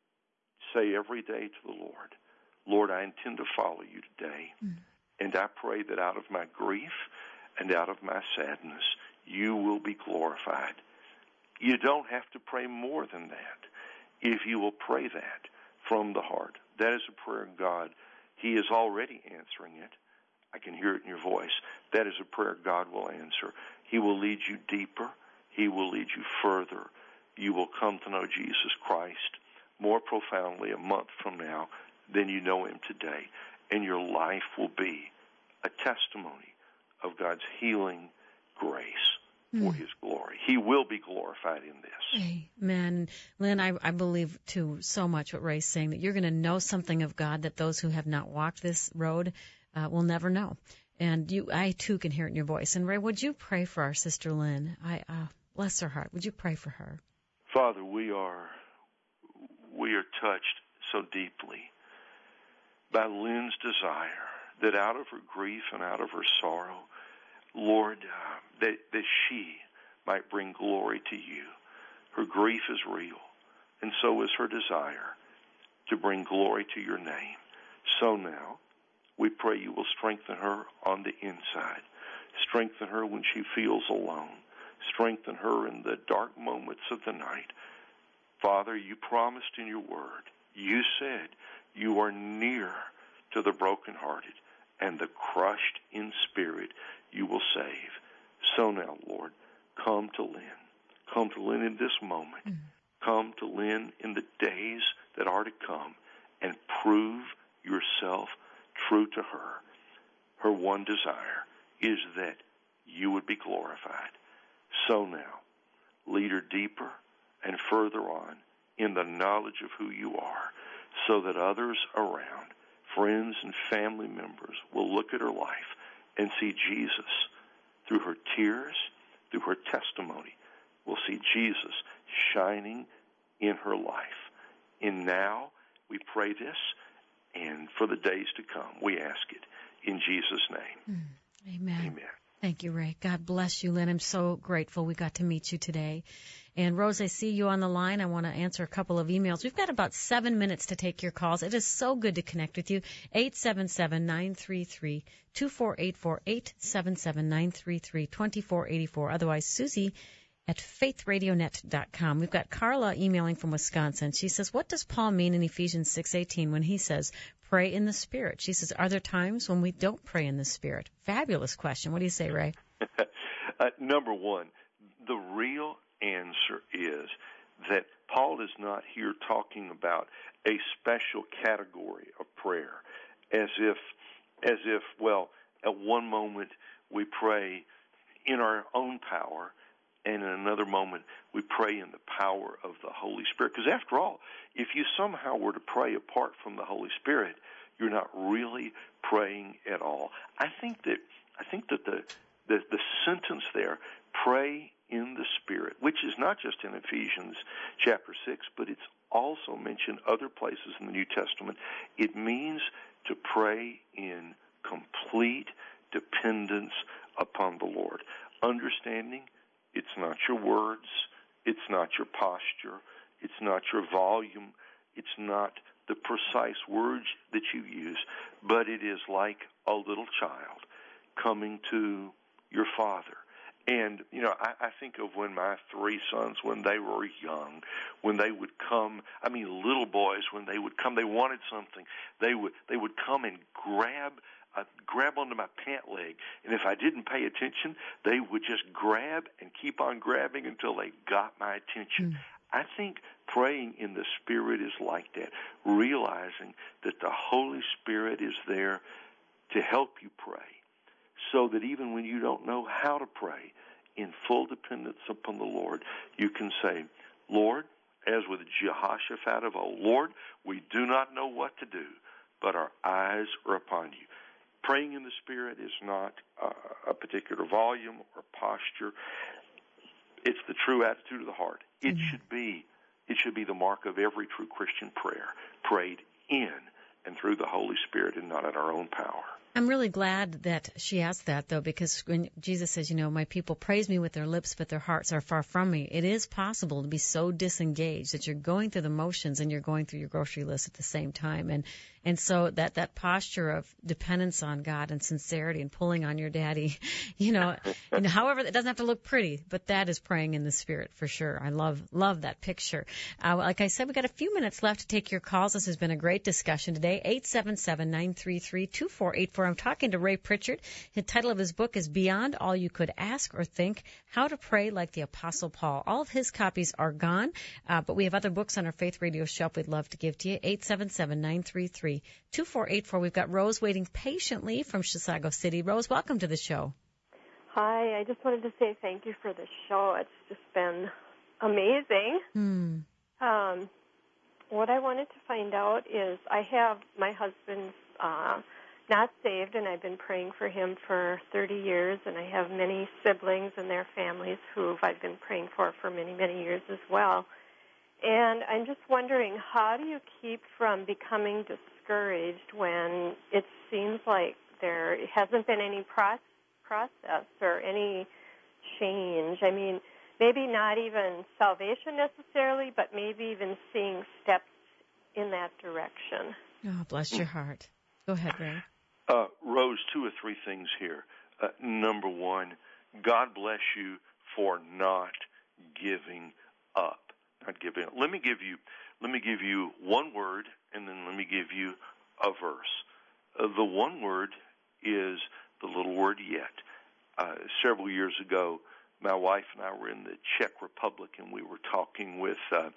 say every day to the Lord, Lord, I intend to follow you today, mm. and I pray that out of my grief and out of my sadness, you will be glorified. You don't have to pray more than that. If you will pray that from the heart, that is a prayer of God. He is already answering it. I can hear it in your voice. That is a prayer God will answer. He will lead you deeper. He will lead you further. You will come to know Jesus Christ more profoundly a month from now than you know Him today. And your life will be a testimony of God's healing grace for His glory. He will be glorified in this. Amen. Lynn, I, I believe, too, so much what Ray's saying, that you're going to know something of God that those who have not walked this road uh, will never know. And you, I, too, can hear it in your voice. And, Ray, would you pray for our sister Lynn? I uh, bless her heart. Would you pray for her? Father, we are we are touched so deeply by Lynn's desire that out of her grief and out of her sorrow, Lord, uh, that, that she might bring glory to you. Her grief is real, and so is her desire to bring glory to your name. So now, we pray you will strengthen her on the inside. Strengthen her when she feels alone. Strengthen her in the dark moments of the night. Father, you promised in your word, you said you are near to the brokenhearted, and the crushed in spirit you will save. So now, Lord, come to Lynn. Come to Lynn in this moment. Mm. Come to Lynn in the days that are to come, and prove yourself true to her. Her one desire is that you would be glorified. So now, lead her deeper and further on in the knowledge of who you are, so that others around, friends and family members, will look at her life and see Jesus. Through her tears, through her testimony, we'll see Jesus shining in her life. And now we pray this, and for the days to come, we ask it in Jesus' name. Mm, amen. Amen. Thank you, Ray. God bless you, Lynn. I'm so grateful we got to meet you today. And Rose, I see you on the line. I want to answer a couple of emails. We've got about seven minutes to take your calls. It is so good to connect with you. eight seven seven, nine three three, two four eight four, eight seven seven, nine three three, two four eight four. Otherwise, Susie at faith radio net dot com. We've got Carla emailing from Wisconsin. She says, what does Paul mean in Ephesians six eighteen when he says, pray in the Spirit? She says, are there times when we don't pray in the Spirit? Fabulous question. What do you say, Ray? uh, number one, the real answer is that Paul is not here talking about a special category of prayer, as if, as if, well, at one moment we pray in our own power, and in another moment we pray in the power of the Holy Spirit. Because after all, if you somehow were to pray apart from the Holy Spirit, you're not really praying at all. I think that I think that the the, the sentence there, pray in the Spirit, which is not just in Ephesians chapter six, but it's also mentioned other places in the New Testament. It means to pray in complete dependence upon the Lord. Understanding it's not your words, it's not your posture, it's not your volume, it's not the precise words that you use, but it is like a little child coming to your father. And, you know, I, I think of when my three sons, when they were young, when they would come, I mean, little boys, when they would come, they wanted something. They would they would come and grab uh, grab onto my pant leg. And if I didn't pay attention, they would just grab and keep on grabbing until they got my attention. Mm. I think praying in the Spirit is like that, realizing that the Holy Spirit is there to help you pray, so that even when you don't know how to pray, in full dependence upon the Lord, you can say, Lord, as with Jehoshaphat of old, Lord, we do not know what to do, but our eyes are upon you. Praying in the Spirit is not uh, a particular volume or posture. It's the true attitude of the heart. It mm-hmm. should be, it should be the mark of every true Christian prayer, prayed in and through the Holy Spirit and not in our own power. I'm really glad that she asked that, though, because when Jesus says, you know, my people praise me with their lips, but their hearts are far from me, it is possible to be so disengaged that you're going through the motions and you're going through your grocery list at the same time. And and so that, that posture of dependence on God and sincerity and pulling on your daddy, you know, you know, however, it doesn't have to look pretty, but that is praying in the Spirit for sure. I love love that picture. Uh, like I said, we've got a few minutes left to take your calls. This has been a great discussion today. eight seven seven, nine three three, two four eight four. I'm talking to Ray Pritchard. The title of his book is Beyond All You Could Ask or Think, How to Pray Like the Apostle Paul. All of his copies are gone, uh, but we have other books on our Faith Radio shelf we'd love to give to you. eight seven seven, nine three three, two four eight four. We've got Rose waiting patiently from Chisago City. Rose, welcome to the show. Hi, I just wanted to say thank you for the show. It's just been amazing. Hmm. Um, what I wanted to find out is I have my husband's uh, not saved, and I've been praying for him for thirty years, and I have many siblings and their families who I've been praying for for many, many years as well. And I'm just wondering, how do you keep from becoming discouraged when it seems like there hasn't been any pro- process or any change? I mean, maybe not even salvation necessarily, but maybe even seeing steps in that direction. Oh, bless your heart. Go ahead, Ray. Uh, Rose, two or three things here. Uh, number one, God bless you for not giving up. Not giving up. Let me give you, let me give you one word, and then let me give you a verse. Uh, the one word is the little word yet. Uh, several years ago, my wife and I were in the Czech Republic, and we were talking with uh,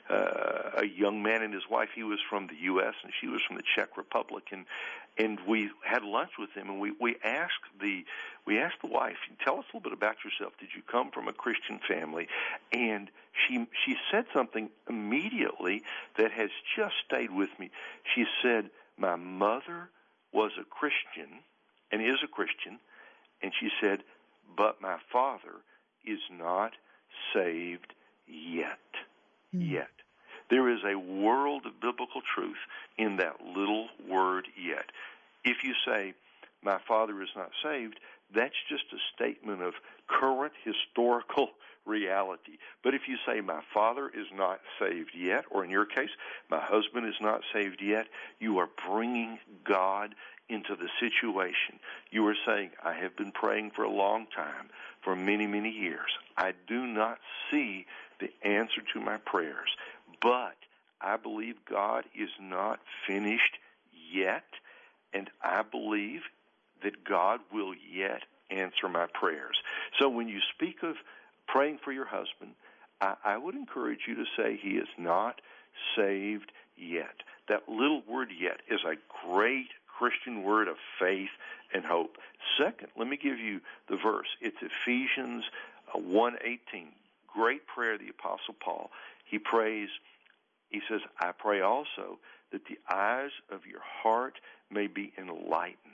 uh, a young man and his wife. He was from the U S, and she was from the Czech Republic, and and we had lunch with him, and we, we asked the we asked the wife, tell us a little bit about yourself. Did you come from a Christian family? And she she said something immediately that has just stayed with me. She said, my mother was a Christian and is a Christian, and she said, but my father is not saved yet. Mm. Yet. There is a world of biblical truth in that little word yet. If you say, my father is not saved, that's just a statement of current historical reality. But if you say, my father is not saved yet, or in your case, my husband is not saved yet, you are bringing God into the situation. You are saying, I have been praying for a long time, for many, many years. I do not see the answer to my prayers, but I believe God is not finished yet, and I believe that God will yet answer my prayers. So when you speak of praying for your husband, I, I would encourage you to say he is not saved yet. That little word yet is a great Christian word of faith and hope. Second, let me give you the verse. It's Ephesians one eighteen. Great prayer of the Apostle Paul. He prays, he says, I pray also that the eyes of your heart may be enlightened.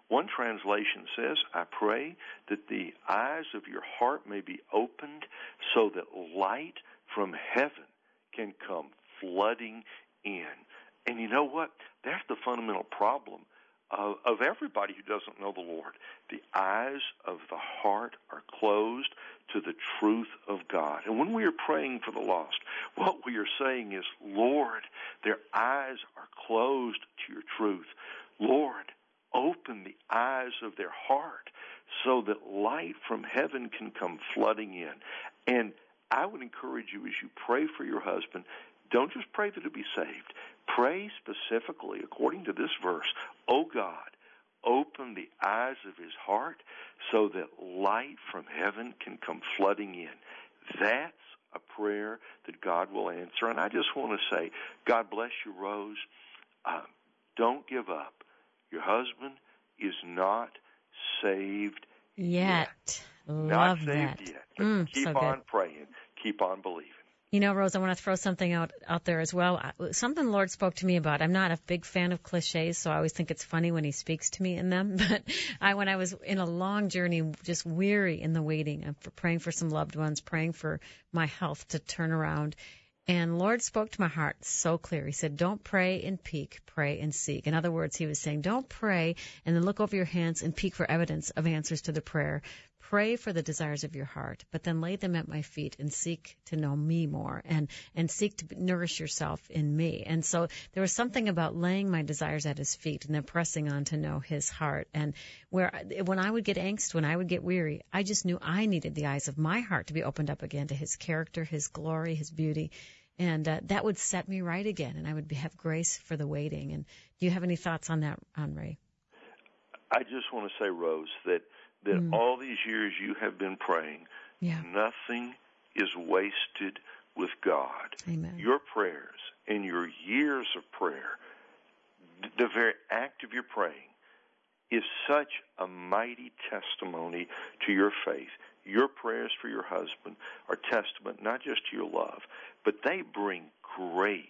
One translation says, I pray that the eyes of your heart may be opened so that light from heaven can come flooding in. And you know what? That's the fundamental problem of, of everybody who doesn't know the Lord. The eyes of the heart are closed to the truth of God. And when we are praying for the lost, what we are saying is, Lord, their eyes are closed to your truth. Lord, open the eyes of their heart so that light from heaven can come flooding in. And I would encourage you, as you pray for your husband, don't just pray that he'll be saved. Pray specifically, according to this verse, oh God, open the eyes of his heart so that light from heaven can come flooding in. That's a prayer that God will answer. And I just want to say, God bless you, Rose. Uh, don't give up. Your husband is not saved yet. yet. Love not saved that. yet. But Mm, keep so on good. praying. Keep on believing. You know, Rose, I want to throw something out, out there as well. Something the Lord spoke to me about. I'm not a big fan of cliches, so I always think it's funny when he speaks to me in them. But I, when I was in a long journey, just weary in the waiting, I'm for praying for some loved ones, praying for my health to turn around. And Lord spoke to my heart so clear. He said, don't pray and peek, pray and seek. In other words, he was saying, don't pray and then look over your hands and peek for evidence of answers to the prayer. Pray for the desires of your heart, but then lay them at my feet and seek to know me more and, and seek to nourish yourself in me. And so there was something about laying my desires at his feet and then pressing on to know his heart. And where when I would get angst, when I would get weary, I just knew I needed the eyes of my heart to be opened up again to his character, his glory, his beauty. And uh, that would set me right again, and I would be, have grace for the waiting. And do you have any thoughts on that, on Ray? I just want to say, Rose, that that mm. all these years you have been praying, yeah. nothing is wasted with God. Amen. Your prayers and your years of prayer, the very act of your praying, is such a mighty testimony to your faith. Your prayers for your husband are testament not just to your love, but they bring great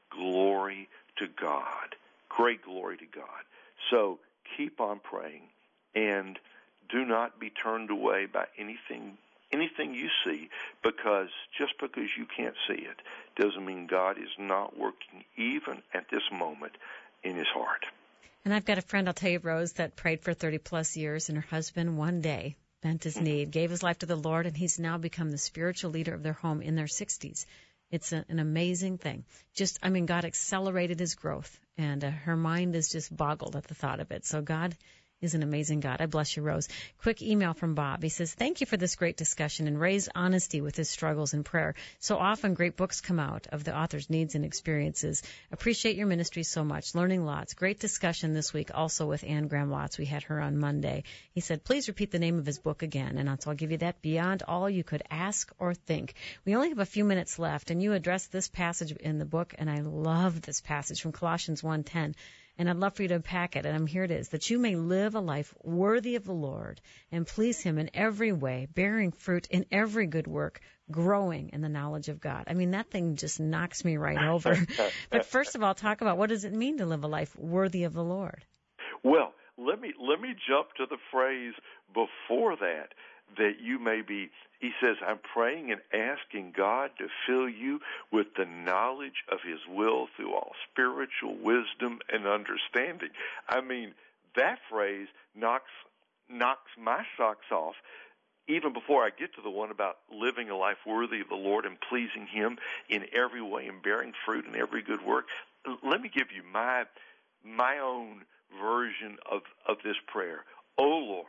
glory to God. Great glory to God. So keep on praying, and do not be turned away by anything anything you see, because just because you can't see it doesn't mean God is not working even at this moment in his heart. And I've got a friend, I'll tell you, Rose, that prayed for thirty plus years, and her husband one day bent his knee, gave his life to the Lord, and he's now become the spiritual leader of their home in their sixties. It's a, an amazing thing. Just, I mean, God accelerated his growth, and uh, her mind is just boggled at the thought of it. So God is an amazing God. I bless you, Rose. Quick email from Bob. He says, thank you for this great discussion and Ray's honesty with his struggles in prayer. So often great books come out of the author's needs and experiences. Appreciate your ministry so much. Learning lots. Great discussion this week also with Ann Graham Lotz. We had her on Monday. He said, please repeat the name of his book again. And so I'll give you that. Beyond All You Could Ask or Think. We only have a few minutes left, and you address this passage in the book, and I love this passage from Colossians one ten. And I'd love for you to unpack it, and I'm here it is, that you may live a life worthy of the Lord and please him in every way, bearing fruit in every good work, growing in the knowledge of God. I mean, that thing just knocks me right over. But first of all, talk about what does it mean to live a life worthy of the Lord? Well, let me let me jump to the phrase before that, that you may be, he says, I'm praying and asking God to fill you with the knowledge of his will through all spiritual wisdom and understanding. I mean, that phrase knocks knocks my socks off even before I get to the one about living a life worthy of the Lord and pleasing him in every way and bearing fruit in every good work. Let me give you my my own version of, of this prayer. Oh, Lord,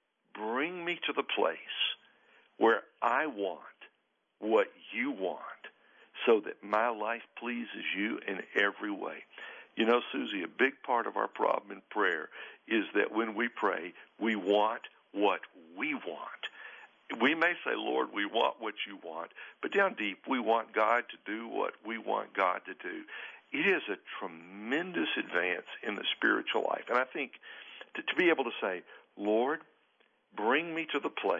bring me to the place where I want what you want so that my life pleases you in every way. You know, Susie, a big part of our problem in prayer is that when we pray, we want what we want. We may say, Lord, we want what you want, but down deep, we want God to do what we want God to do. It is a tremendous advance in the spiritual life. And I think to, to be able to say, Lord, bring me to the place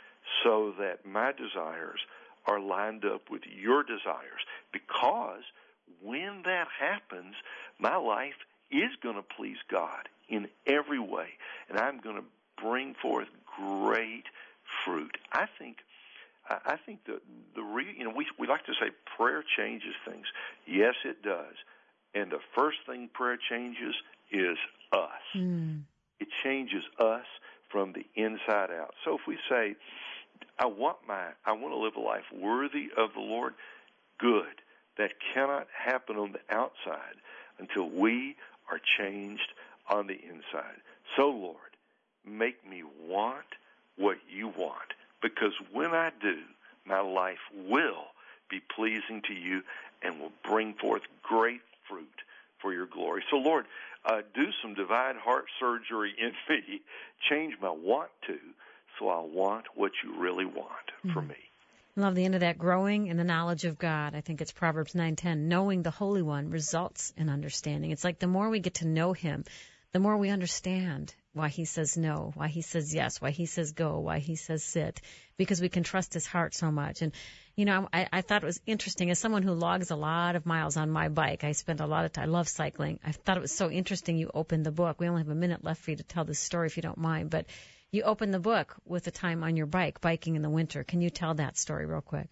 so that my desires are lined up with your desires. Because when that happens, my life is going to please God in every way, and I'm going to bring forth great fruit. I think I think the the re, you know we we like to say prayer changes things. Yes, it does. And the first thing prayer changes is us. Mm. It changes us from the inside out. So if we say, I want my I want to live a life worthy of the Lord, good. That cannot happen on the outside until we are changed on the inside. So, Lord, make me want what you want, because when I do, my life will be pleasing to you and will bring forth great fruit for your glory. So, Lord, uh, do some divine heart surgery in me. Change my want to, so I want what you really want mm-hmm. for me. Love the end of that, growing in the knowledge of God. I think it's Proverbs nine ten. Knowing the Holy One results in understanding. It's like the more we get to know him, the more we understand why he says no, why he says yes, why he says go, why he says sit, because we can trust his heart so much. And, you know, I, I thought it was interesting. As someone who logs a lot of miles on my bike, I spend a lot of time, I love cycling. I thought it was so interesting you opened the book. We only have a minute left for you to tell this story if you don't mind, but you opened the book with the time on your bike, biking in the winter. Can you tell that story real quick?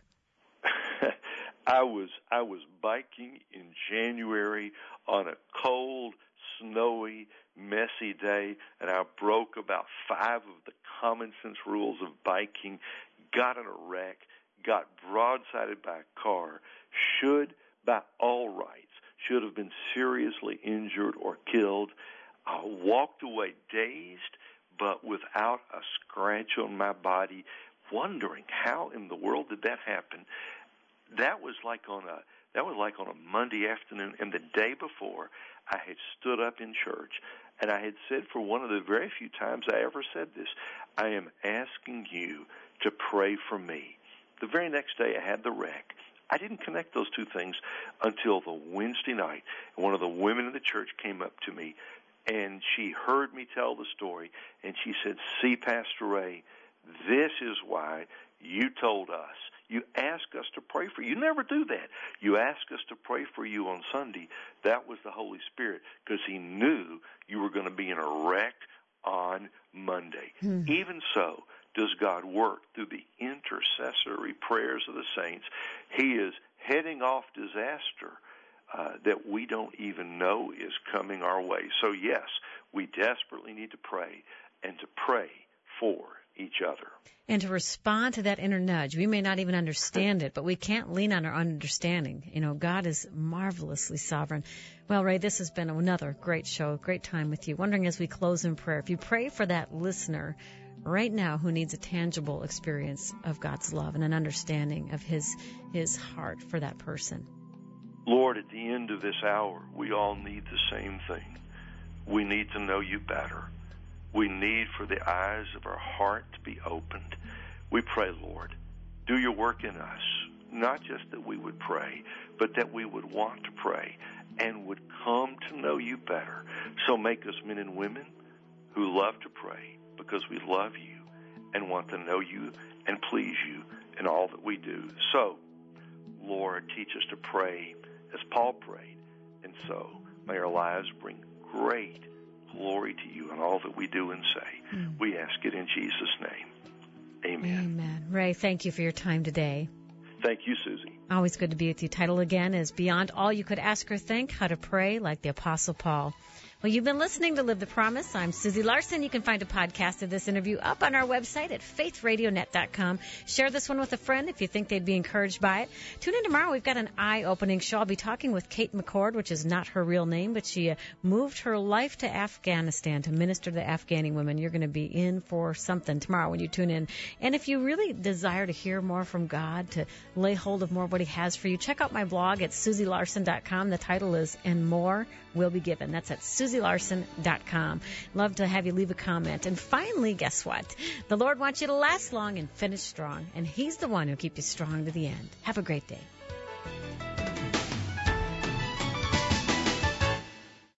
I was I was biking in January on a cold, snowy, messy day, and I broke about five of the common sense rules of biking, got in a wreck, got broadsided by a car, should, by all rights, should have been seriously injured or killed. I walked away dazed, but without a scratch on my body, wondering how in the world did that happen. That was like on a that was like on a Monday afternoon, and the day before, I had stood up in church, and I had said, for one of the very few times I ever said this, I am asking you to pray for me. The very next day, I had the wreck. I didn't connect those two things until the Wednesday night. And one of the women in the church came up to me, and she heard me tell the story, and she said, see, Pastor Ray, this is why you told us. You ask us to pray for you. You never do that. You ask us to pray for you on Sunday. That was the Holy Spirit, because he knew you were going to be in a wreck on Monday. Hmm. Even so does God work through the intercessory prayers of the saints. He is heading off disaster uh, that we don't even know is coming our way. So, yes, we desperately need to pray, and to pray for each other. And to respond to that inner nudge. We may not even understand it, but we can't lean on our understanding. You know, God is marvelously sovereign. Well, Ray, this has been another great show, great time with you. Wondering as we close in prayer, if you pray for that listener right now who needs a tangible experience of God's love and an understanding of his his heart for that person. Lord, at the end of this hour, we all need the same thing. We need to know you better. We need for the eyes of our heart to be opened. We pray, Lord, do your work in us, not just that we would pray, but that we would want to pray and would come to know you better. So make us men and women who love to pray because we love you and want to know you and please you in all that we do. So, Lord, teach us to pray as Paul prayed. And so may our lives bring great glory to you in all that we do and say. Mm. We ask it in Jesus' name. Amen. Amen. Ray, thank you for your time today. Thank you, Susie. Always good to be with you. Title again is Beyond All You Could Ask or Think, How to Pray Like the Apostle Paul. Well, you've been listening to Live the Promise. I'm Susie Larson. You can find a podcast of this interview up on our website at faith radio net dot com. Share this one with a friend if you think they'd be encouraged by it. Tune in tomorrow. We've got an eye-opening show. I'll be talking with Kate McCord, which is not her real name, but she uh, moved her life to Afghanistan to minister to the Afghani women. You're going to be in for something tomorrow when you tune in. And if you really desire to hear more from God, to lay hold of more of what he has for you, check out my blog at susie larson dot com. The title is And More Will Be Given. That's at susie larson dot com. Love to have you leave a comment. And finally, guess what? The Lord wants you to last long and finish strong, and he's the one who'll keep you strong to the end. Have a great day.